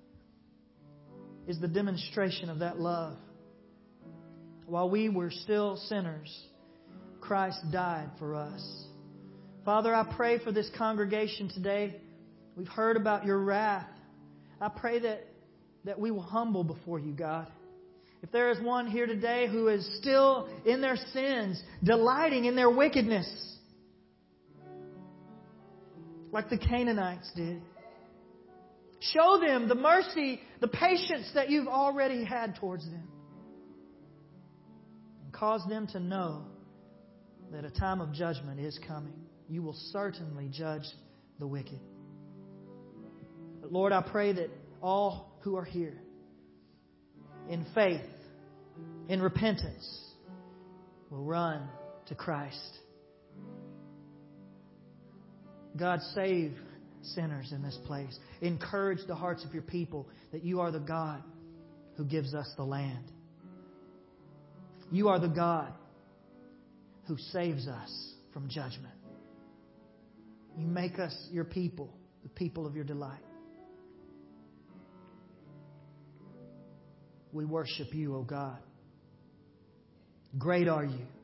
is the demonstration of that love. While we were still sinners, Christ died for us. Father, I pray for this congregation today. We've heard about Your wrath. I pray that we will humble before You, God. If there is one here today who is still in their sins, delighting in their wickedness, like the Canaanites did, show them the mercy, the patience that You've already had towards them. And cause them to know that a time of judgment is coming. You will certainly judge the wicked. But Lord, I pray that all who are here, in faith, in repentance, will run to Christ. God, save sinners in this place. Encourage the hearts of Your people that You are the God who gives us the land. You are the God who saves us from judgment. You make us Your people, the people of Your delight. We worship You, O God. Great are You.